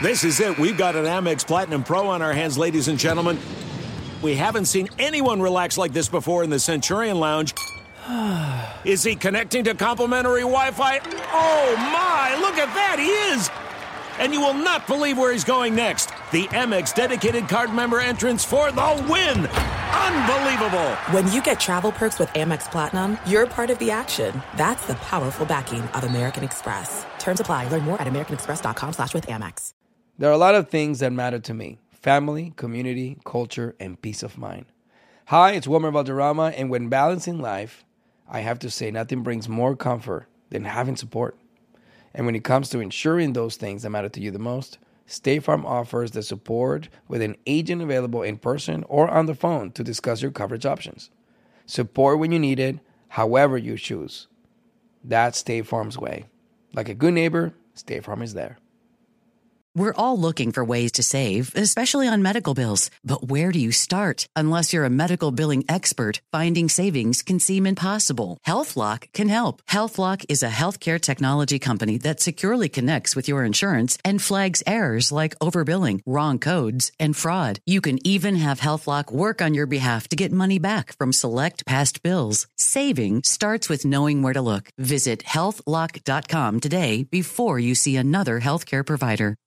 This is it. We've got an Amex Platinum Pro on our hands, ladies and gentlemen. We haven't seen anyone relax like this before in the Centurion Lounge. Is he connecting to complimentary Wi-Fi? Oh, my. Look at that. He is. And you will not believe where he's going next. The Amex dedicated card member entrance for the win. Unbelievable. When you get travel perks with Amex Platinum, you're part of the action. That's the powerful backing of American Express. Terms apply. Learn more at americanexpress.com/withAmex. There are a lot of things that matter to me. Family, community, culture, and peace of mind. Hi, it's Wilmer Valderrama, and when balancing life, I have to say nothing brings more comfort than having support. And when it comes to ensuring those things that matter to you the most, State Farm offers the support with an agent available in person or on the phone to discuss your coverage options. Support when you need it, however you choose. That's State Farm's way. Like a good neighbor, State Farm is there. We're all looking for ways to save, especially on medical bills. But where do you start? Unless you're a medical billing expert, finding savings can seem impossible. HealthLock can help. HealthLock is a healthcare technology company that securely connects with your insurance and flags errors like overbilling, wrong codes, and fraud. You can even have HealthLock work on your behalf to get money back from select past bills. Saving starts with knowing where to look. Visit healthlock.com today before you see another healthcare provider.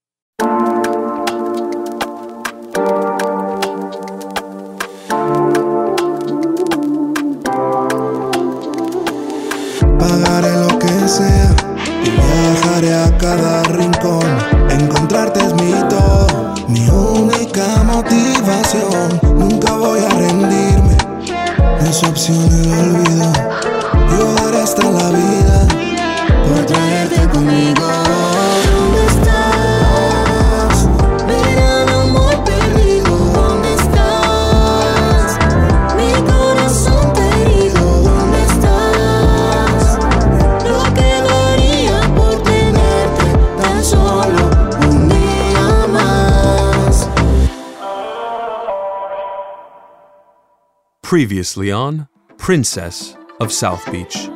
Pagaré lo que sea y viajaré a cada rincón. Encontrarte es mi todo, mi única motivación. Nunca voy a rendirme, no es opción el olvido. Yo daré hasta la vida por traerte conmigo. ¿Dónde estás? Verano muy perdido. ¿Dónde estás? Mi corazón herido. ¿Dónde estás? Lo que daría por tenerte tan solo un día más. Previously on Princess of South Beach.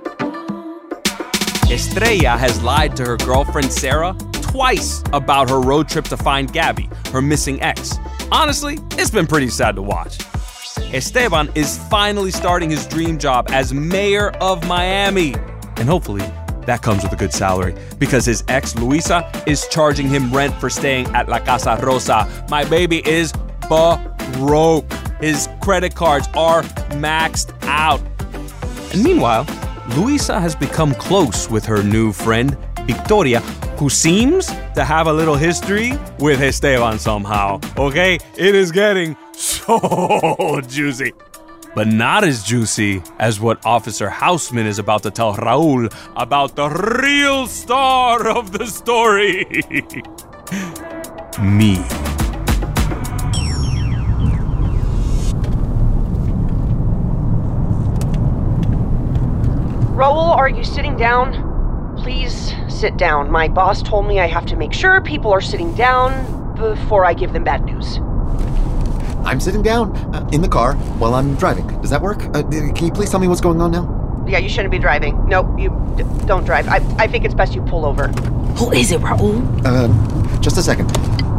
Estrella has lied to her girlfriend Sarah twice about her road trip to find Gabby, her missing ex. Honestly, it's been pretty sad to watch. Esteban is finally starting his dream job as mayor of Miami. And hopefully, that comes with a good salary because his ex, Luisa, is charging him rent for staying at La Casa Rosa. My baby is broke. His credit cards are maxed out. And meanwhile, Luisa has become close with her new friend, Victoria, who seems to have a little history with Esteban somehow. Okay, it is getting so juicy. But not as juicy as what Officer Houseman is about to tell Raul about the real star of the story. Me. Raul, are you sitting down? Please sit down. My boss told me I have to make sure people are sitting down before I give them bad news. I'm sitting down in the car while I'm driving. Does that work? Can you please tell me what's going on now? Yeah, you shouldn't be driving. Nope, you don't drive. I think it's best you pull over. Who is it, Raul? Just a second.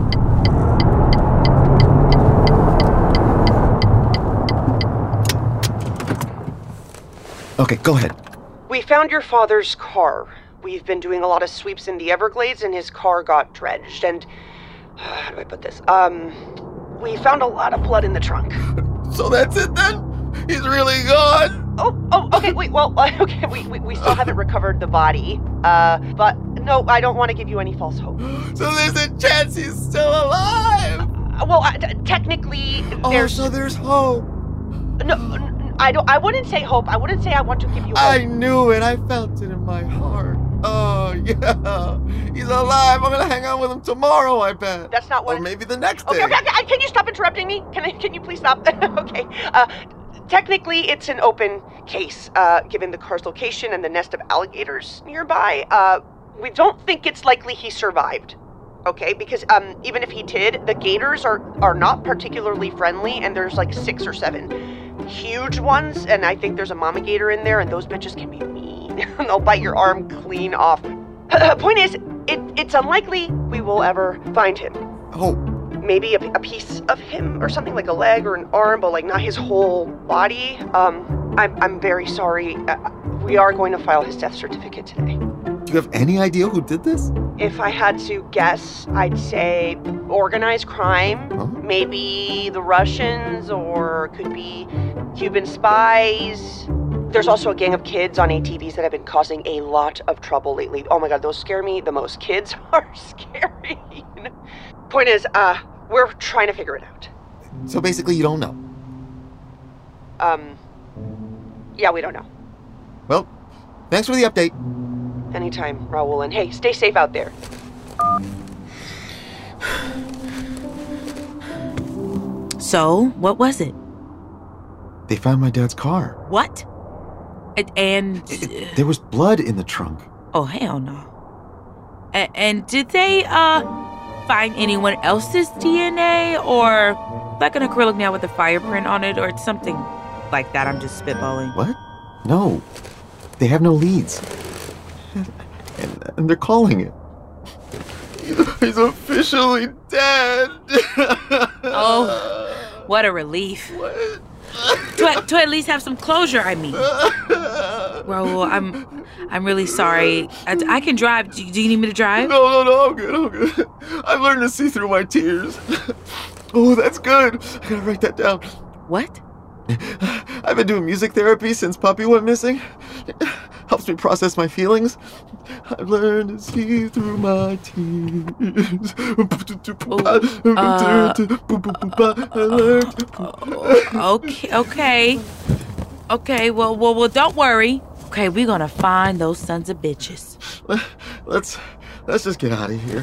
Okay, go ahead. We found your father's car. We've been doing a lot of sweeps in the Everglades and his car got dredged and... how do I put this? We found a lot of blood in the trunk. So that's it then? He's really gone? Oh, okay, wait, well, okay, we still haven't recovered the body. But no, I don't want to give you any false hope. So there's a chance he's still alive? Technically, there's... Oh, so there's hope. No, I wouldn't say hope. I wouldn't say I want to give you hope. I knew it. I felt it in my heart. Oh, yeah. He's alive. I'm going to hang out with him tomorrow, I bet. That's not what... Or maybe the next day. Okay. Can you stop interrupting me? Can you please stop? Okay. Technically, it's an open case, given the car's location and the nest of alligators nearby. We don't think it's likely he survived. Okay, because even if he did, the gators are not particularly friendly, and there's like 6 or 7 huge ones, and I think there's a mama gator in there, and those bitches can be mean. They'll bite your arm clean off. Point is, It's unlikely we will ever find him. Oh, Maybe a piece of him or something, like a leg or an arm, but like not his whole body. I'm very sorry. We are going to file his death certificate today. do you have any idea who did this? If I had to guess, I'd say organized crime. Huh? Maybe the Russians, or could be Cuban spies. There's also a gang of kids on ATVs that have been causing a lot of trouble lately. Oh my god, those scare me the most. Kids are scary. Point is, we're trying to figure it out. So basically you don't know. Yeah, we don't know. Well, thanks for the update. Anytime, Raul, and hey, stay safe out there. So, what was it? They found my dad's car. What? And There was blood in the trunk. oh, hell no. And did they find anyone else's DNA, or like an acrylic nail with a fireprint on it, or something like that? I'm just spitballing. What? No. They have no leads. And they're calling it. He's officially dead. Oh, what a relief. To at least have some closure, I mean. Raul, I'm really sorry. I can drive. Do you need me to drive? No, I'm good. I've learned to see through my tears. Oh, that's good. I gotta write that down. What? I've been doing music therapy since Puppy went missing. It helps me process my feelings. I've learned to see through my tears. Okay, well, don't worry. Okay, we're gonna find those sons of bitches. Let's just get out of here.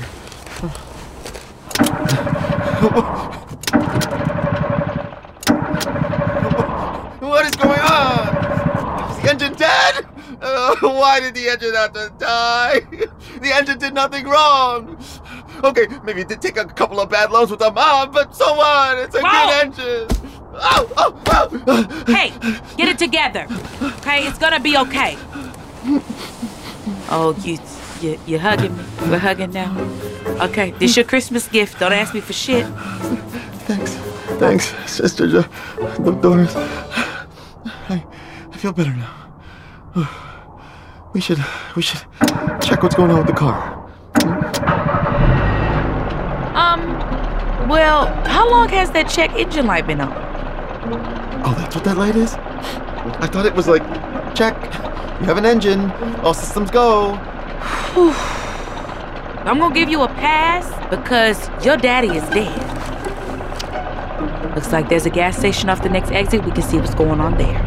What is going on? Is the engine dead? Why did the engine have to die? The engine did nothing wrong. Okay, maybe it did take a couple of bad loans with the mom, but so what? It's a good engine. Oh! Hey, get it together. Okay, it's gonna be okay. Oh, you hugging me? We're hugging now. Okay, this your Christmas gift. Don't ask me for shit. Thanks, Sister Doris. I feel better now. We should check what's going on with the car. Well, how long has that check engine light been on? Oh, that's what that light is? I thought it was like, check, you have an engine, all systems go. I'm gonna give you a pass because your daddy is dead. Looks like there's a gas station off the next exit. We can see what's going on there.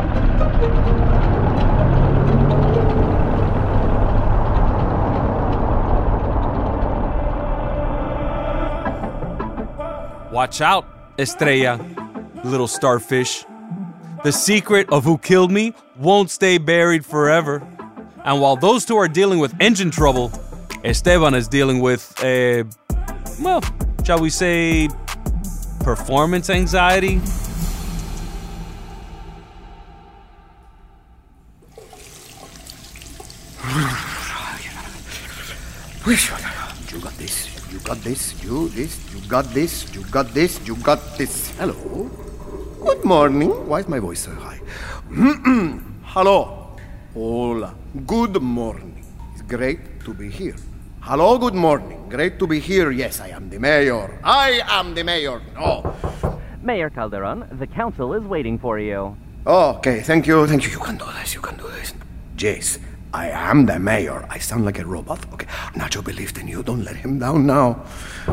Watch out, Estrella, little starfish. The secret of who killed me won't stay buried forever. And while those two are dealing with engine trouble, Esteban is dealing with shall we say, performance anxiety? You got this. You got this. You got this. You got this. You got this. Hello. Good morning. Why is my voice so high? Hello. Hola. Good morning. It's great to be here. Hello, good morning. Great to be here. Yes, I am the mayor. I am the mayor. Oh. Mayor Calderon, the council is waiting for you. Oh, okay. Thank you. You can do this. Yes, I am the mayor. I sound like a robot. Okay. Nacho believed in you. Don't let him down now.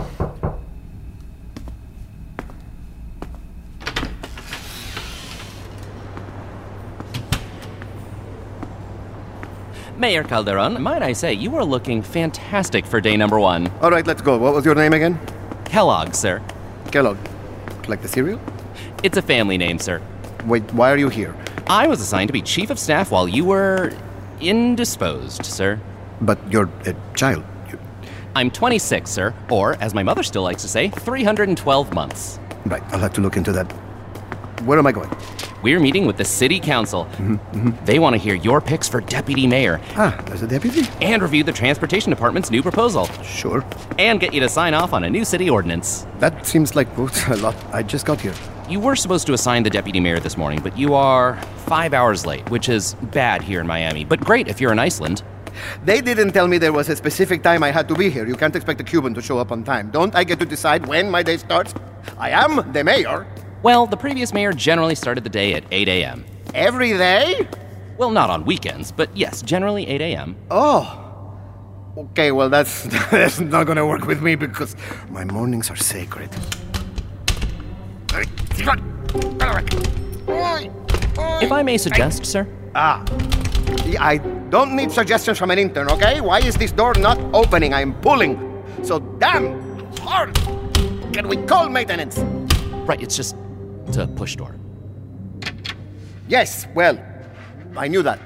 Mayor Calderon, might I say, you are looking fantastic for day number 1. All right, let's go. What was your name again? Kellogg, sir. Kellogg. Like the cereal? It's a family name, sir. Wait, why are you here? I was assigned to be chief of staff while you were indisposed, sir. But you're a child. I'm 26, sir, or, as my mother still likes to say, 312 months. Right, I'll have to look into that. Where am I going? We're meeting with the city council. They want to hear your picks for deputy mayor. There's a deputy? And review the transportation department's new proposal. Sure. And get you to sign off on a new city ordinance. That seems like a lot. I just got here. You were supposed to assign the deputy mayor this morning, but you are 5 hours late, which is bad here in Miami, but great if you're in Iceland. They didn't tell me there was a specific time I had to be here. You can't expect a Cuban to show up on time. Don't I get to decide when my day starts? I am the mayor. Well, the previous mayor generally started the day at 8 a.m. Every day? Well, not on weekends, but yes, generally 8 a.m. Oh. Okay, well, that's not gonna work with me because my mornings are sacred. If I may suggest, sir? I don't need suggestions from an intern, okay? Why is this door not opening? I'm pulling so damn hard. Can we call maintenance? Right, it's just a push door. Yes, well, I knew that.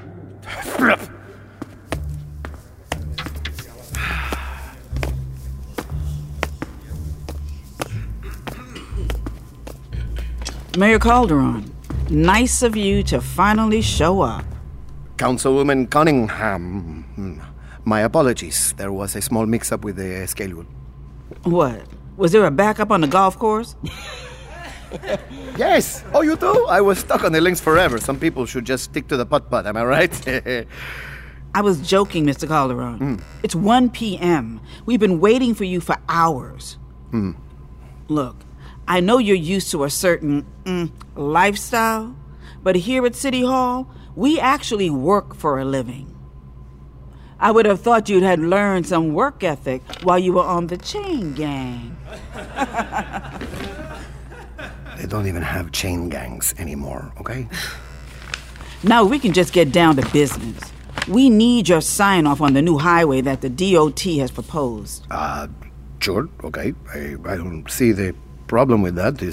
Mayor Calderon, nice of you to finally show up. Councilwoman Cunningham, my apologies. There was a small mix-up with the schedule. What? Was there a backup on the golf course? Yes. Oh, you too? I was stuck on the links forever. Some people should just stick to the putt-putt, am I right? I was joking, Mr. Calderon. It's 1 p.m. We've been waiting for you for hours. Look, I know you're used to a certain lifestyle, but here at City Hall, we actually work for a living. I would have thought you'd had learned some work ethic while you were on the chain gang. They don't even have chain gangs anymore, okay? Now we can just get down to business. We need your sign-off on the new highway that the DOT has proposed. Sure, okay. I don't see the problem with that.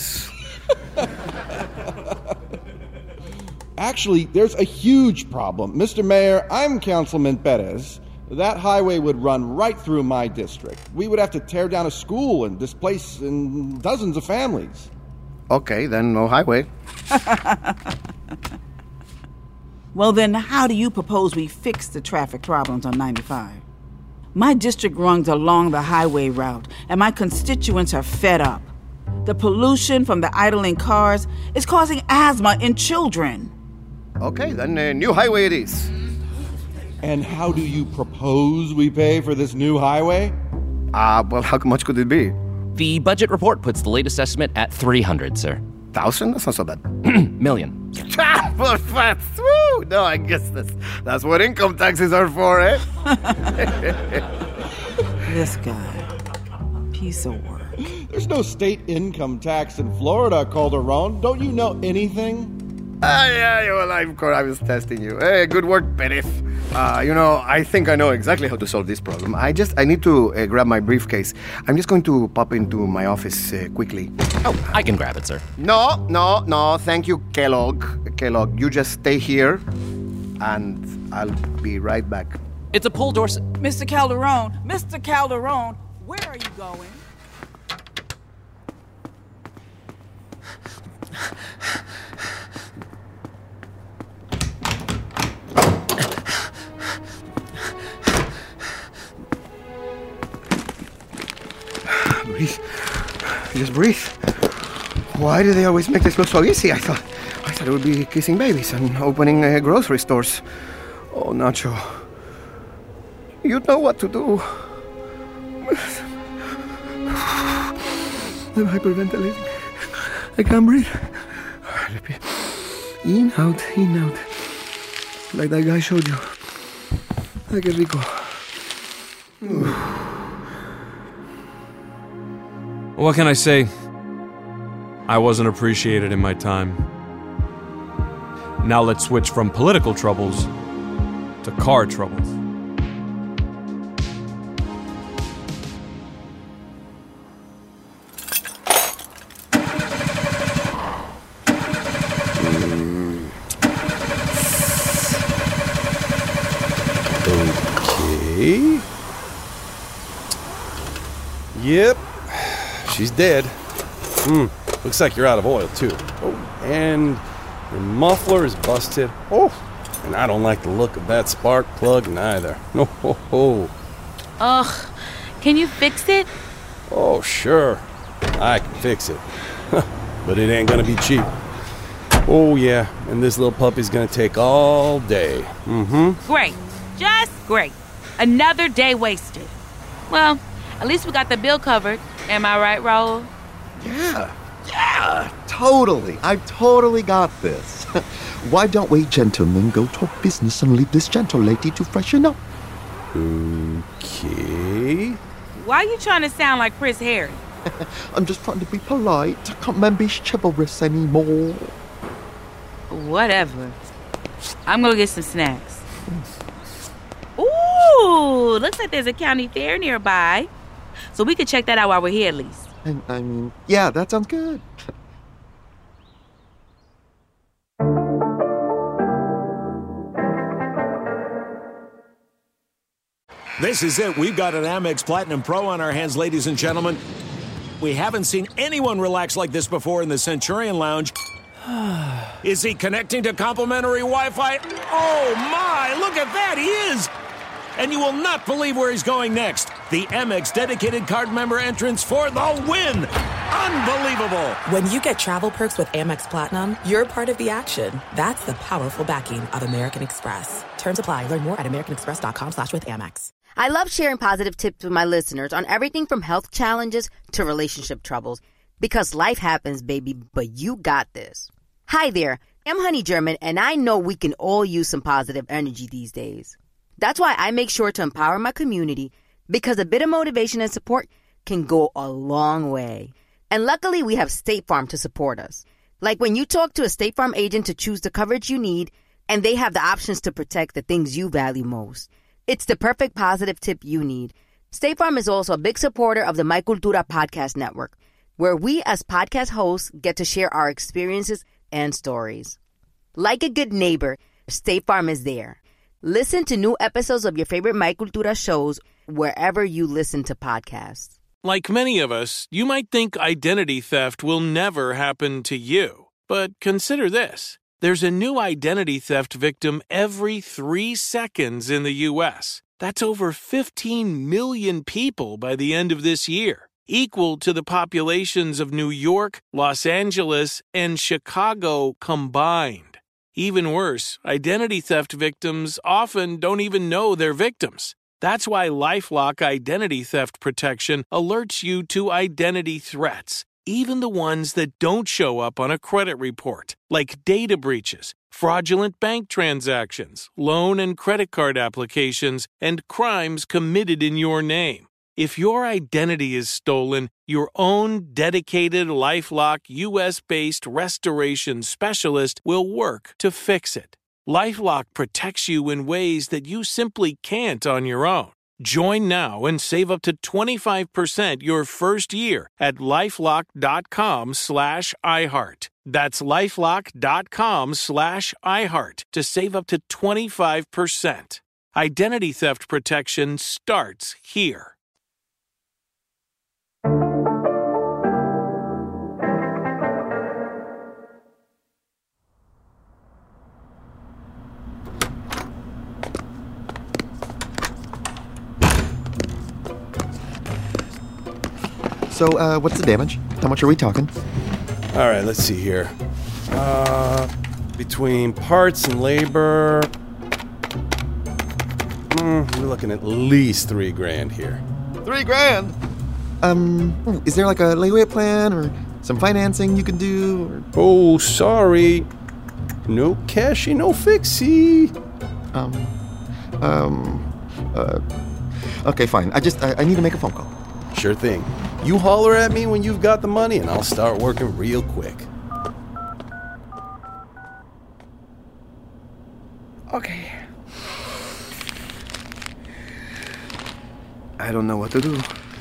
Actually, there's a huge problem. Mr. Mayor, I'm Councilman Perez. That highway would run right through my district. We would have to tear down a school and displace dozens of families. Okay, then no highway. Well, then how do you propose we fix the traffic problems on 95? My district runs along the highway route, and my constituents are fed up. The pollution from the idling cars is causing asthma in children. Okay, then a new highway it is. And how do you propose we pay for this new highway? Well, how much could it be? The budget report puts the latest estimate at 300, sir. 1,000? That's not so bad. Million. Woo! No, I guess that's what income taxes are for, eh? This guy. Piece of work. There's no state income tax in Florida, Calderon. Don't you know anything? Yeah, well, of course, I was testing you. Hey, good work, Perez. I think I know exactly how to solve this problem. I need to grab my briefcase. I'm just going to pop into my office quickly. Oh, I can grab it, sir. No. Thank you, Kellogg. Kellogg, you just stay here, and I'll be right back. It's a pull door. Mr. Calderon, where are you going? Breathe. Just breathe. Why do they always make this look so easy? I thought it would be kissing babies and opening grocery stores. Oh, Nacho. You know what to do. I'm hyperventilating. I can't breathe. In, out. Like that guy showed you. Ay, qué rico. What can I say? I wasn't appreciated in my time. Now let's switch from political troubles to car troubles. Okay. Yep. She's dead. Looks like you're out of oil, too. Oh, and Your muffler is busted. Oh, and I don't like the look of that spark plug neither. No, ho, ho. Ugh, can you fix it? Oh, sure. I can fix it. But it ain't gonna be cheap. Oh, yeah, and this little puppy's gonna take all day. Great. Just great. Another day wasted. Well, at least we got the bill covered. Am I right, Raul? Yeah, totally. I've totally got this. Why don't we gentlemen go talk business and leave this gentle lady to freshen up? Okay. Why are you trying to sound like Chris Harry? I'm just trying to be polite. I can't remember chivalrous anymore. Whatever. I'm gonna get some snacks. Ooh, looks like there's a county fair nearby. So we could check that out while we're here at least. I mean, yeah, that sounds good. This is it. We've got an Amex Platinum Pro on our hands, ladies and gentlemen. We haven't seen anyone relax like this before in the Centurion Lounge. Is he connecting to complimentary Wi-Fi? Oh, my! Look at that! He is! And you will not believe where he's going next. The Amex dedicated card member entrance for the win! Unbelievable! When you get travel perks with Amex Platinum, you're part of the action. That's the powerful backing of American Express. Terms apply. Learn more at americanexpress.com/withAmex. I love sharing positive tips with my listeners on everything from health challenges to relationship troubles. Because life happens, baby, but you got this. Hi there, I'm Honey German, and I know we can all use some positive energy these days. That's why I make sure to empower my community, because a bit of motivation and support can go a long way. And luckily, we have State Farm to support us. Like when you talk to a State Farm agent to choose the coverage you need, and they have the options to protect the things you value most. It's the perfect positive tip you need. State Farm is also a big supporter of the My Cultura podcast network, where we as podcast hosts get to share our experiences and stories. Like a good neighbor, State Farm is there. Listen to new episodes of your favorite My Cultura shows wherever you listen to podcasts. Like many of us, you might think identity theft will never happen to you. But consider this. There's a new identity theft victim every 3 seconds in the U.S. That's over 15 million people by the end of this year, equal to the populations of New York, Los Angeles, and Chicago combined. Even worse, identity theft victims often don't even know they're victims. That's why LifeLock Identity Theft Protection alerts you to identity threats, even the ones that don't show up on a credit report, like data breaches, fraudulent bank transactions, loan and credit card applications, and crimes committed in your name. If your identity is stolen, your own dedicated LifeLock U.S.-based restoration specialist will work to fix it. LifeLock protects you in ways that you simply can't on your own. Join now and save up to 25% your first year at LifeLock.com/iHeart. That's LifeLock.com/iHeart to save up to 25%. Identity theft protection starts here. So, what's the damage? How much are we talking? All right, let's see here. Between parts and labor, we're looking at least $3,000 here. $3,000? Is there like a layaway plan or some financing you can do? Or... Oh, sorry. No cashy, no fixie. Okay, fine. I need to make a phone call. Sure thing. You holler at me when you've got the money and I'll start working real quick. Okay. I don't know what to do.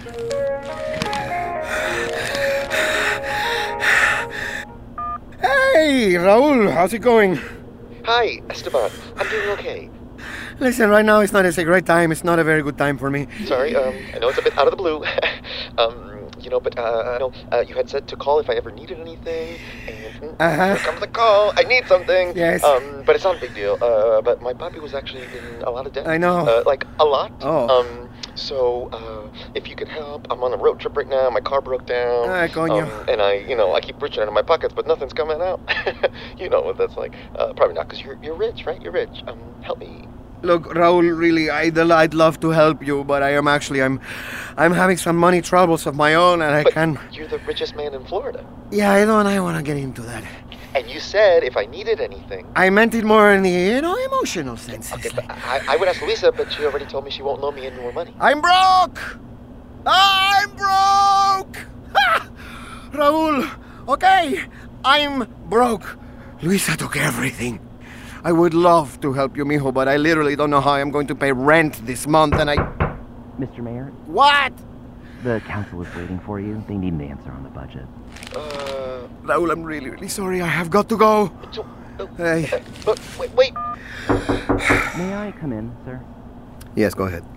Hey, Raul, how's it going? Hi, Esteban. I'm doing okay. Listen, right now it's not a great time. It's not a very good time for me. Sorry, I know it's a bit out of the blue. But you had said to call if I ever needed anything, and here comes the call. I need something. Yes. But it's not a big deal. But my puppy was actually in a lot of debt. I know. Like, a lot. Oh. So, if you could help, I'm on a road trip right now. My car broke down. Ay, coño. And I keep reaching out of my pockets, but nothing's coming out. You know what that's like. Probably not, because you're rich, right? You're rich. Help me. Look, Raul, really, I'd love to help you, but I'm having some money troubles of my own, and I can't. You're the richest man in Florida. Yeah, I want to get into that. And you said if I needed anything. I meant it more in the, emotional sense. Okay, but I would ask Luisa, but she already told me she won't loan me any more money. I'm broke! I'm broke! Ha! Raul, okay, I'm broke. Luisa took everything. I would love to help you, mijo, but I literally don't know how I'm going to pay rent this month, and I... Mr. Mayor? What? The council is waiting for you. They need an answer on the budget. Raul, I'm really, really sorry. I have got to go. Hey. But wait. May I come in, sir? Yes, go ahead.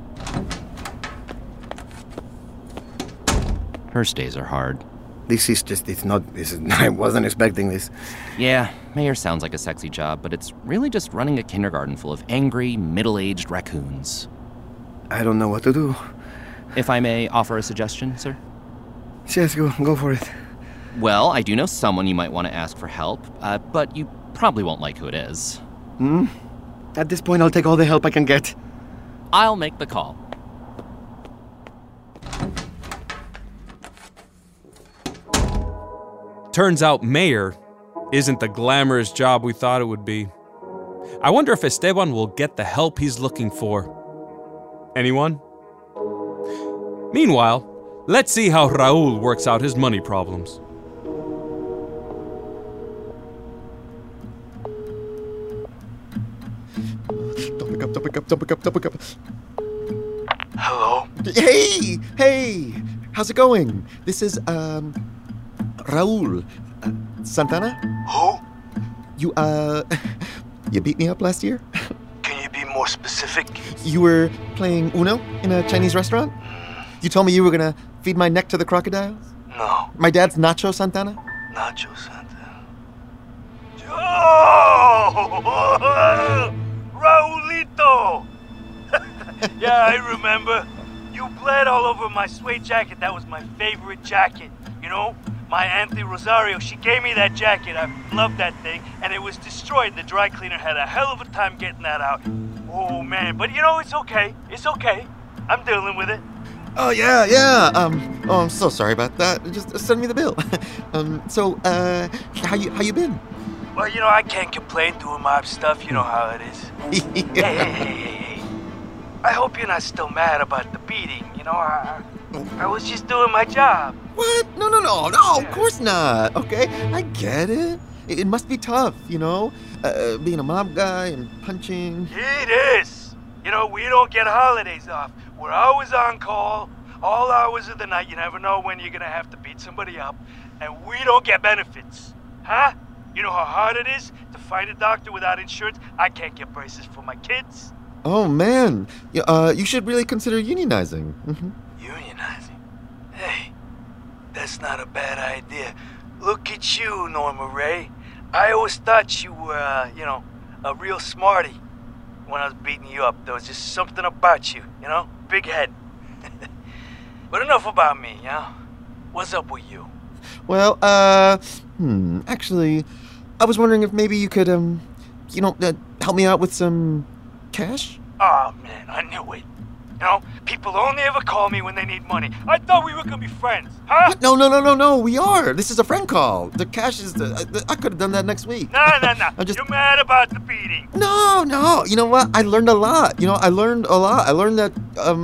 First days are hard. I wasn't expecting this. Yeah, mayor sounds like a sexy job, but it's really just running a kindergarten full of angry, middle-aged raccoons. I don't know what to do. If I may offer a suggestion, sir? Yes, go for it. Well, I do know someone you might want to ask for help, but you probably won't like who it is. At this point, I'll take all the help I can get. I'll make the call. Turns out mayor isn't the glamorous job we thought it would be. I wonder if Esteban will get the help he's looking for. Anyone? Meanwhile, let's see how Raul works out his money problems. Don't pick up. Hello? Hey! How's it going? This is, Raul. Santana? Who? You beat me up last year? Can you be more specific? You were playing Uno in a Chinese restaurant? You told me you were gonna feed my neck to the crocodiles? No. My dad's Nacho Santana? Nacho Santana. Oh! Raulito! Yeah, I remember. You bled all over my suede jacket. That was my favorite jacket. You know? My Auntie Rosario, she gave me that jacket. I loved that thing, and it was destroyed. The dry cleaner had a hell of a time getting that out. Oh, man. But, it's okay. It's okay. I'm dealing with it. Oh, yeah. I'm so sorry about that. Just send me the bill. How you been? Well, I can't complain doing mob stuff. You know how it is. Yeah. Hey. I hope you're not still mad about the beating. I was just doing my job. What? No, of course not. Okay, I get it. It must be tough, being a mob guy and punching. It is. We don't get holidays off. We're always on call, all hours of the night. You never know when you're going to have to beat somebody up. And we don't get benefits. Huh? You know how hard it is to find a doctor without insurance? I can't get braces for my kids. Oh, man. You should really consider unionizing. Mm-hmm. Unionizing? Hey, that's not a bad idea. Look at you, Norma Ray. I always thought you were, a real smarty. When I was beating you up, there was just something about you, big head. But enough about me, What's up with you? Well, actually, I was wondering if maybe you could, help me out with some cash? Oh, man, I knew it. People only ever call me when they need money. I thought we were gonna be friends, huh? What? No, we are. This is a friend call. The cash is I could have done that next week. No. You're mad about the beating. No. You know what? I learned a lot. I learned that,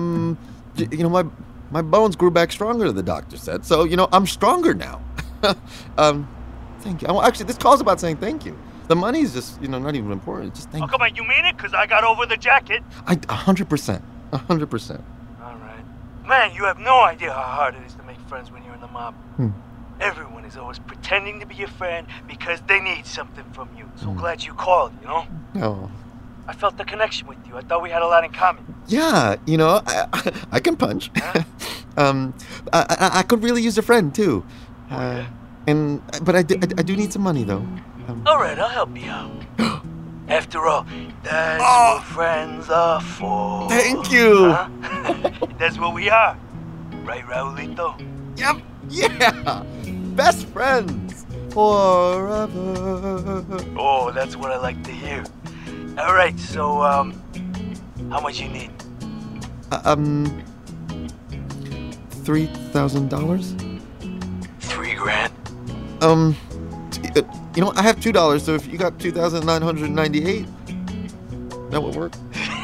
my bones grew back stronger, the doctor said. So, I'm stronger now. Thank you. Actually, this call's about saying thank you. The money's just, not even important. Just thank you. Oh, come on, you mean it? Because I got over the jacket. 100%. 100%. All right. Man, you have no idea how hard it is to make friends when you're in the mob. Everyone is always pretending to be your friend because they need something from you. So glad you called, Oh, I felt the connection with you. I thought we had a lot in common. Yeah, I can punch. I could really use a friend, too. But I do need some money, though. All right, I'll help you out. After all, that's what friends are for. Thank you. Huh? That's what we are. Right, Raulito? Yep. Yeah. Best friends forever. Oh, that's what I like to hear. All right, so, how much you need? $3,000? $3,000? I have $2, so if you got $2,998, that would work.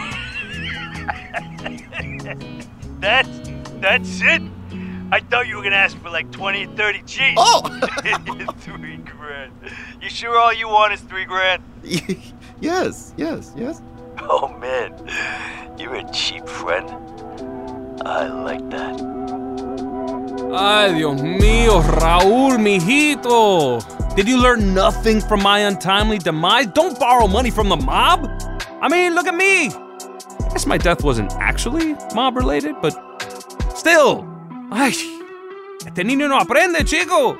That's it? I thought you were gonna ask for like 20 or 30 G's. Oh! $3,000. You sure all you want is $3,000? Yes. Oh man, you're a cheap friend. I like that. Ay, Dios mío, Raúl, mijito. Did you learn nothing from my untimely demise? Don't borrow money from the mob. I mean, look at me. I guess my death wasn't actually mob-related, but still. Ay, este niño no aprende, chico.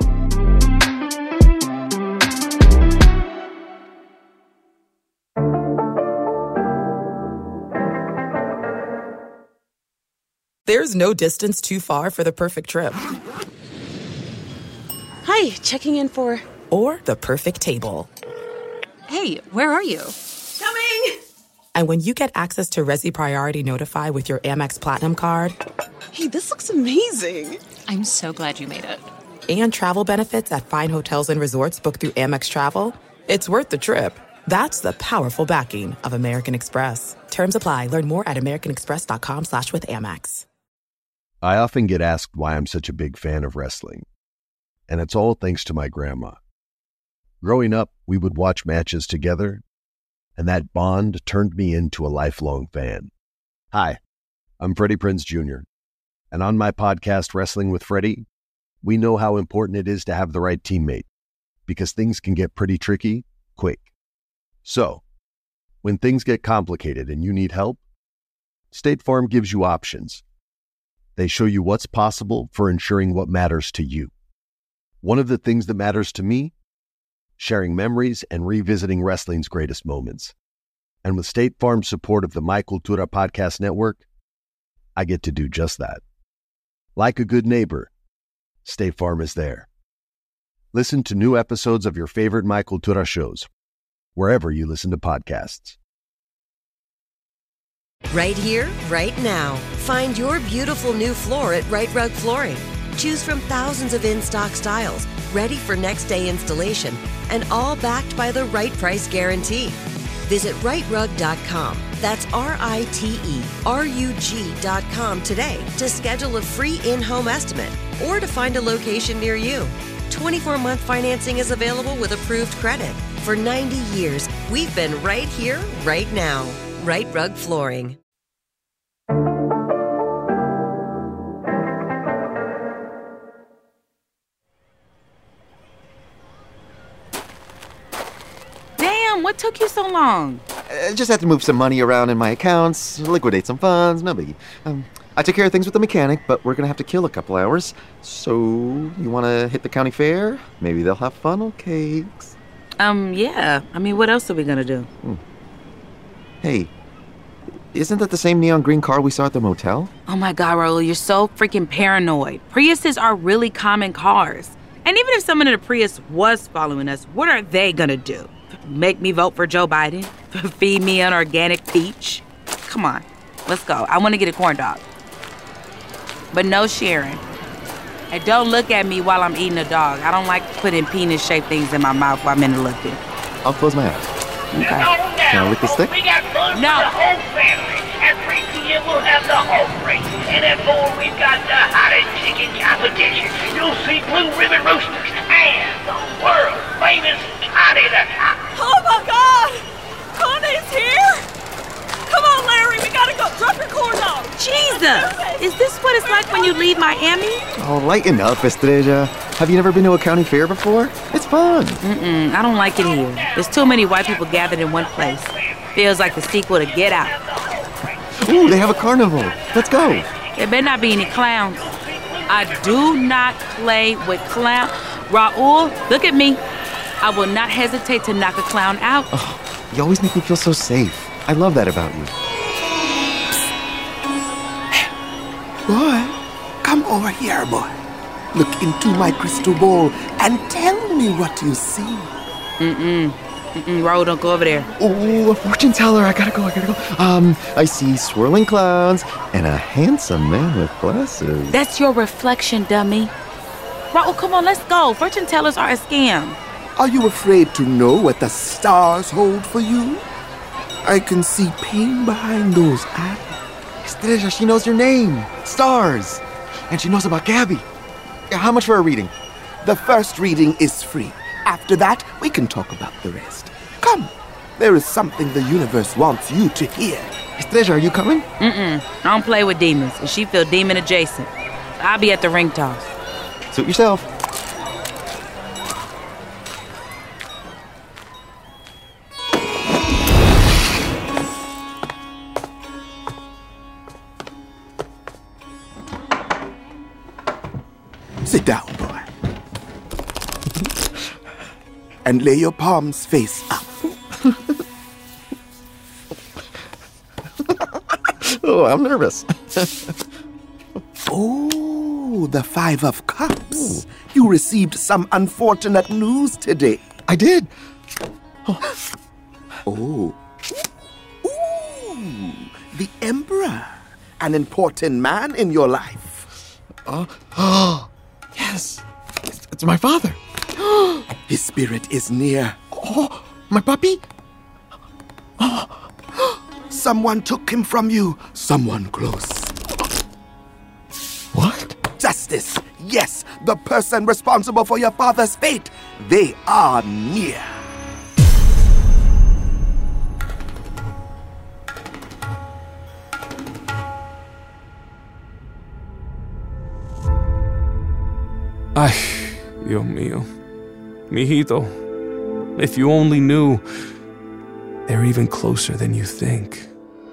There's no distance too far for the perfect trip. Hi, checking in for... Or the perfect table. Hey, where are you? Coming! And when you get access to Resi Priority Notify with your Amex Platinum card... Hey, this looks amazing. I'm so glad you made it. And travel benefits at fine hotels and resorts booked through Amex Travel, it's worth the trip. That's the powerful backing of American Express. Terms apply. Learn more at americanexpress.com/withAmex. I often get asked why I'm such a big fan of wrestling. And it's all thanks to my grandma. Growing up, we would watch matches together, and that bond turned me into a lifelong fan. Hi, I'm Freddie Prinze Jr., and on my podcast, Wrestling with Freddie, we know how important it is to have the right teammate, because things can get pretty tricky quick. So, when things get complicated and you need help, State Farm gives you options. They show you what's possible for ensuring what matters to you. One of the things that matters to me, sharing memories and revisiting wrestling's greatest moments. And with State Farm's support of the My Cultura Podcast Network, I get to do just that. Like a good neighbor, State Farm is there. Listen to new episodes of your favorite My Cultura shows, wherever you listen to podcasts. Right here, right now. Find your beautiful new floor at Right Rug Flooring. Choose from thousands of in-stock styles, ready for next day installation, and all backed by the right price guarantee. Visit rightrug.com. That's RITERUG.com today to schedule a free in-home estimate or to find a location near you. 24-month financing is available with approved credit. For 90 years, we've been right here, right now. Right Rug Flooring. Damn, what took you so long? Just had to move some money around in my accounts, liquidate some funds, no biggie. I took care of things with the mechanic, but we're gonna have to kill a couple hours. So, you wanna hit the county fair? Maybe they'll have funnel cakes. Yeah. I mean, what else are we gonna do? Hey, isn't that the same neon green car we saw at the motel? Oh my God, Raul, you're so freaking paranoid. Priuses are really common cars. And even if someone in a Prius was following us, what are they gonna do? Make me vote for Joe Biden? Feed me an organic peach? Come on, let's go. I wanna get a corn dog. But no sharing. And don't look at me while I'm eating a dog. I don't like putting penis-shaped things in my mouth while I'm in the looking. I'll close my eyes. Okay. Can I lick the stick? We got fun No. for the whole family. At 3 p.m. we'll have the Hulk race. And at 4 we've got the hottest chicken competition. You'll see Blue Ribbon Roosters and the world famous Connie the Top. Oh my God! Connie's here! Come on, Larry, we gotta go. Drop your corn dog. Jesus! Is this what it's like when you leave Miami? Oh, lighten up, Estrella. Have you never been to a county fair before? It's fun. I don't like it here. There's too many white people gathered in one place. Feels like the sequel to Get Out. Ooh, they have a carnival. Let's go. There better not be any clowns. I do not play with clowns. Raul, look at me. I will not hesitate to knock a clown out. Oh, you always make me feel so safe. I love that about you. Boy, come over here, boy. Look into my crystal ball and tell me what you see. Raul, don't go over there. Ooh, a fortune teller. I gotta go. I see swirling clouds and a handsome man with glasses. That's your reflection, dummy. Raul, come on, let's go. Fortune tellers are a scam. Are you afraid to know what the stars hold for you? I can see pain behind those eyes. Estrella, she knows your name. Stars. And she knows about Gabby. How much for a reading? The first reading is free. After that, we can talk about the rest. Come. There is something the universe wants you to hear. Estrella, are you coming? I don't play with demons, and she feel demon adjacent. I'll be at the ring toss. Suit yourself. Sit down, boy. And lay your palms face up. Oh, I'm nervous. Oh, the Five of Cups. You received some unfortunate news today. I did. Oh. Ooh, the Emperor. An important man in your life. Yes. It's my father. His spirit is near. Oh, my puppy? Someone took him from you. Someone close. What? Justice. Yes, the person responsible for your father's fate. They are near. Ay, Dios mío. Mijito, if you only knew, they're even closer than you think.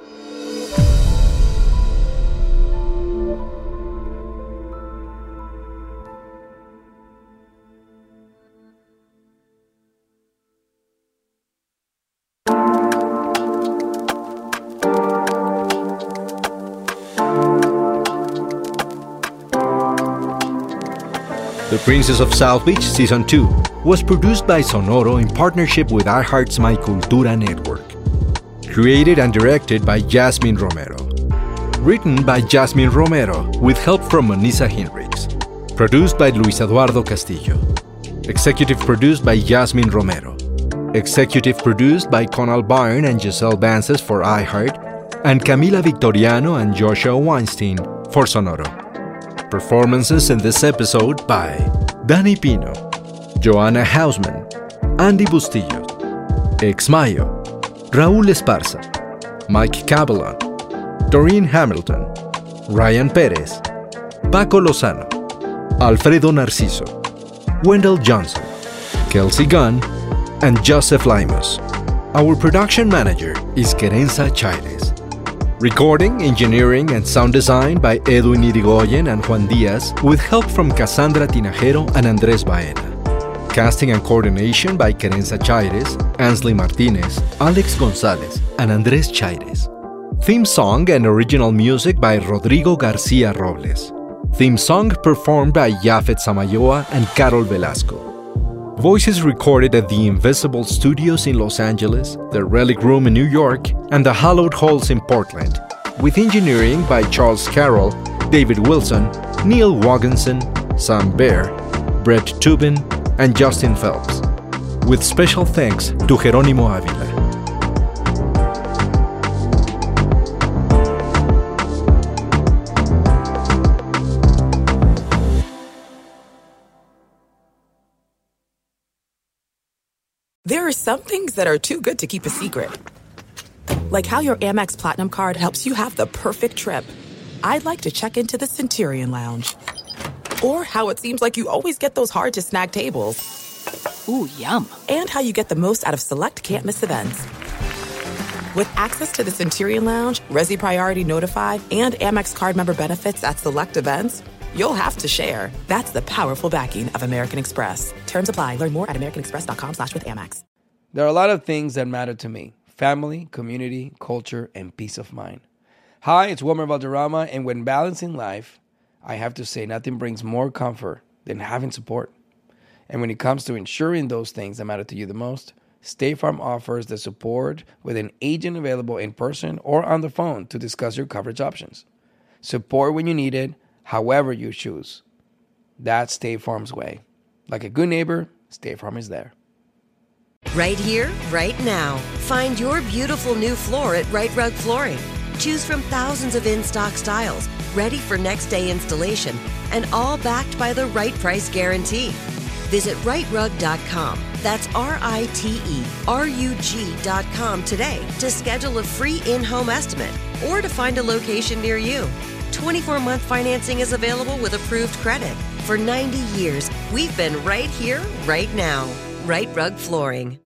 The Princess of South Beach Season 2 was produced by Sonoro in partnership with iHeart's My Cultura network. Created and directed by Jasmine Romero. Written by Jasmine Romero with help from Manisa Hinrichs. Produced by Luis Eduardo Castillo. Executive produced by Jasmine Romero. Executive produced by Conal Byrne and Giselle Vances for iHeart, and Camila Victoriano and Joshua Weinstein for Sonoro. Performances in this episode by Danny Pino, Joanna Hausman, Andy Bustillo, Ex Mayo, Raúl Esparza, Mike Caballon, Doreen Hamilton, Ryan Perez, Paco Lozano, Alfredo Narciso, Wendell Johnson, Kelsey Gunn, and Joseph Limus. Our production manager is Querenza Chaires. Recording, engineering, and sound design by Edwin Irigoyen and Juan Diaz with help from Cassandra Tinajero and Andrés Baena. Casting and coordination by Querenza Chaires, Ansley Martinez, Alex Gonzalez, and Andrés Chaires. Theme song and original music by Rodrigo Garcia Robles. Theme song performed by Yafet Samayoa and Carol Velasco. Voices recorded at the Invisible Studios in Los Angeles, the Relic Room in New York, and the Hallowed Halls in Portland, with engineering by Charles Carroll, David Wilson, Neil Wogginson, Sam Baer, Brett Tubin, and Justin Phelps, with special thanks to Jerónimo Ávila. There are some things that are too good to keep a secret. Like how your Amex Platinum card helps you have the perfect trip. I'd like to check into the Centurion Lounge. Or how it seems like you always get those hard-to-snag tables. Ooh, yum. And how you get the most out of select can't-miss events. With access to the Centurion Lounge, Resi Priority Notified, and Amex card member benefits at select events, you'll have to share. That's the powerful backing of American Express. Terms apply. Learn more at americanexpress.com/withAmex. There are a lot of things that matter to me: family, community, culture, and peace of mind. Hi, it's Wilmer Valderrama, and when balancing life, I have to say nothing brings more comfort than having support. And when it comes to ensuring those things that matter to you the most, State Farm offers the support with an agent available in person or on the phone to discuss your coverage options. Support when you need it, however you choose. That's State Farm's way. Like a good neighbor, State Farm is there. Right here, right now. Find your beautiful new floor at Right Rug Flooring. Choose from thousands of in-stock styles, ready for next day installation, and all backed by the right price guarantee. Visit rightrug.com. That's RITERUG.com today to schedule a free in-home estimate or to find a location near you. 24-month financing is available with approved credit. For 90 years, we've been right here, right now. Right Rug Flooring.